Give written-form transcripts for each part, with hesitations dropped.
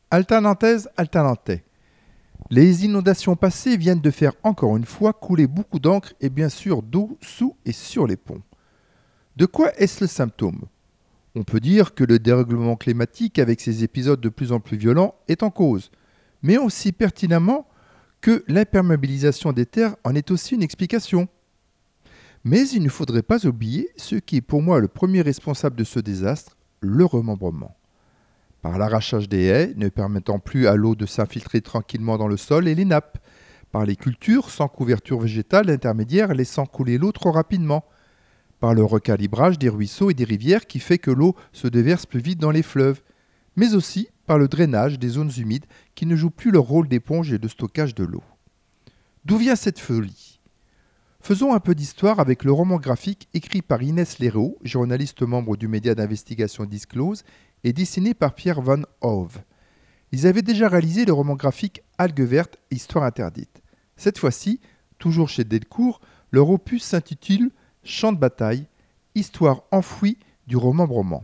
Alternantaises, alternantais. Les inondations passées viennent de faire encore une fois couler beaucoup d'encre et bien sûr d'eau sous et sur les ponts. De quoi est-ce le symptôme? On peut dire que le dérèglement climatique, avec ses épisodes de plus en plus violents, est en cause, mais aussi pertinemment que l'imperméabilisation des terres en est aussi une explication. Mais il ne faudrait pas oublier ce qui est pour moi le premier responsable de ce désastre, le remembrement. Par l'arrachage des haies, ne permettant plus à l'eau de s'infiltrer tranquillement dans le sol et les nappes, par les cultures sans couverture végétale intermédiaire laissant couler l'eau trop rapidement, par le recalibrage des ruisseaux et des rivières qui fait que l'eau se déverse plus vite dans les fleuves, mais aussi par le drainage des zones humides qui ne jouent plus leur rôle d'éponge et de stockage de l'eau. D'où vient cette folie? Faisons un peu d'histoire avec le roman graphique écrit par Inès Leroux, journaliste membre du média d'investigation Disclose, et dessiné par Pierre Van Hove. Ils avaient déjà réalisé le roman graphique Algues vertes, Histoire interdite. Cette fois-ci, toujours chez Delcourt, leur opus s'intitule Champ de bataille, histoire enfouie du remembrement.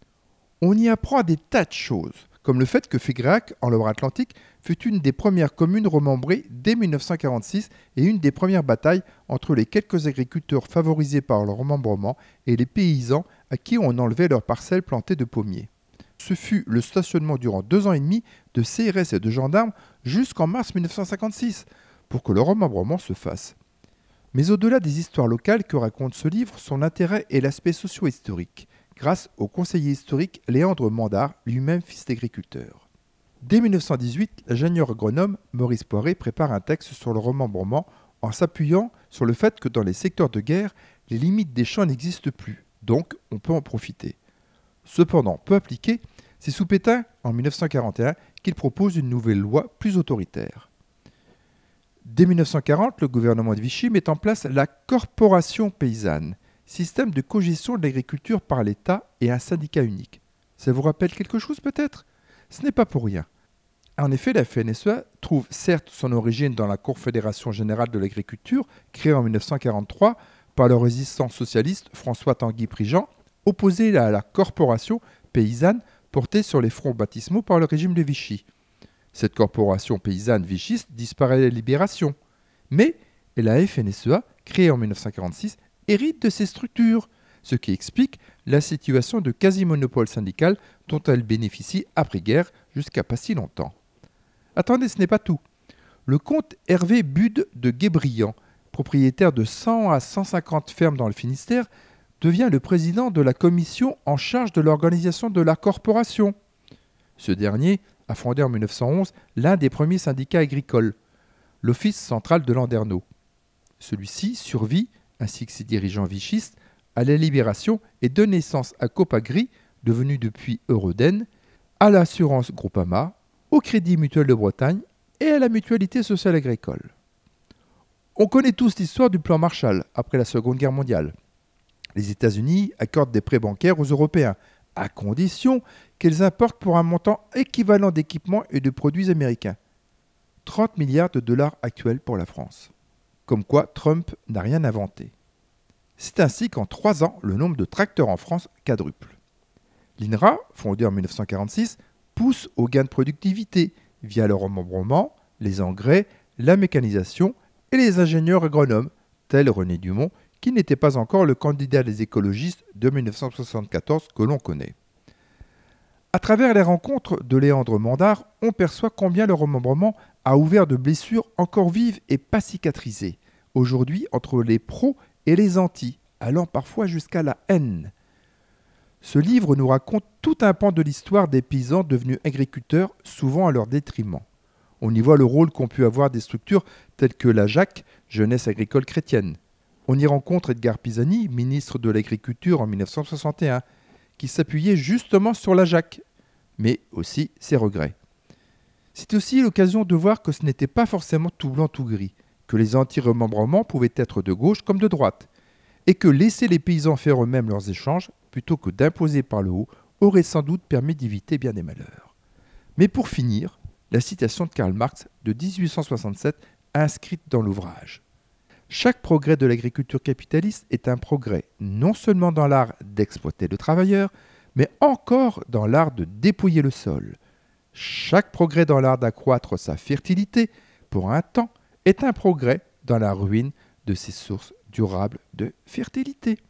On y apprend des tas de choses, comme le fait que Fégrac, en Loire-Atlantique, fut une des premières communes remembrées dès 1946 et une des premières batailles entre les quelques agriculteurs favorisés par le remembrement et les paysans à qui on enlevait leurs parcelles plantées de pommiers. Ce fut le stationnement durant 2 ans et demi de CRS et de gendarmes jusqu'en mars 1956 pour que le remembrement se fasse. Mais au-delà des histoires locales que raconte ce livre, son intérêt est l'aspect socio-historique, grâce au conseiller historique Léandre Mandard, lui-même fils d'agriculteur. Dès 1918, l'ingénieur agronome Maurice Poiré prépare un texte sur le remembrement en s'appuyant sur le fait que dans les secteurs de guerre, les limites des champs n'existent plus, donc on peut en profiter. Cependant, peu appliqué, c'est sous Pétain, en 1941, qu'il propose une nouvelle loi plus autoritaire. Dès 1940, le gouvernement de Vichy met en place la Corporation paysanne, système de cogestion de l'agriculture par l'État et un syndicat unique. Ça vous rappelle quelque chose peut-être? Ce n'est pas pour rien. En effet, la FNSEA trouve certes son origine dans la Confédération générale de l'agriculture, créée en 1943 par le résistant socialiste François Tanguy-Prigent, opposé à la Corporation paysanne portée sur les fronts baptismaux par le régime de Vichy. Cette corporation paysanne vichiste disparaît à la Libération. Mais la FNSEA, créée en 1946, hérite de ces structures, ce qui explique la situation de quasi-monopole syndical dont elle bénéficie après-guerre jusqu'à pas si longtemps. Attendez, ce n'est pas tout. Le comte Hervé Bude de Guébriant, propriétaire de 100 à 150 fermes dans le Finistère, devient le président de la commission en charge de l'organisation de la corporation. Ce dernier a fondé en 1911 l'un des premiers syndicats agricoles, l'Office central de Landerneau. Celui-ci survit, ainsi que ses dirigeants vichistes, à la Libération et donne naissance à Copagri, devenu depuis Euroden, à l'assurance Groupama, au Crédit Mutuel de Bretagne et à la Mutualité sociale agricole. On connaît tous l'histoire du plan Marshall après la Seconde Guerre mondiale. Les États-Unis accordent des prêts bancaires aux Européens, à condition qu'ils importent pour un montant équivalent d'équipements et de produits américains. 30 milliards de dollars actuels pour la France. Comme quoi Trump n'a rien inventé. C'est ainsi qu'en 3 ans, le nombre de tracteurs en France quadruple. L'INRA, fondée en 1946, pousse au gain de productivité via le remembrement, les engrais, la mécanisation et les ingénieurs agronomes, tels René Dumont, qui n'était pas encore le candidat des écologistes de 1974 que l'on connaît. À travers les rencontres de Léandre Mandard, on perçoit combien le remembrement a ouvert de blessures encore vives et pas cicatrisées, aujourd'hui entre les pros et les antis, allant parfois jusqu'à la haine. Ce livre nous raconte tout un pan de l'histoire des paysans devenus agriculteurs, souvent à leur détriment. On y voit le rôle qu'ont pu avoir des structures telles que la JAC, Jeunesse agricole chrétienne. On y rencontre Edgar Pisani, ministre de l'Agriculture en 1961, qui s'appuyait justement sur la JAC, mais aussi ses regrets. C'est aussi l'occasion de voir que ce n'était pas forcément tout blanc tout gris, que les anti-remembrements pouvaient être de gauche comme de droite, et que laisser les paysans faire eux-mêmes leurs échanges, plutôt que d'imposer par le haut, aurait sans doute permis d'éviter bien des malheurs. Mais pour finir, la citation de Karl Marx de 1867 inscrite dans l'ouvrage. Chaque progrès de l'agriculture capitaliste est un progrès non seulement dans l'art d'exploiter le travailleur, mais encore dans l'art de dépouiller le sol. Chaque progrès dans l'art d'accroître sa fertilité pour un temps est un progrès dans la ruine de ses sources durables de fertilité.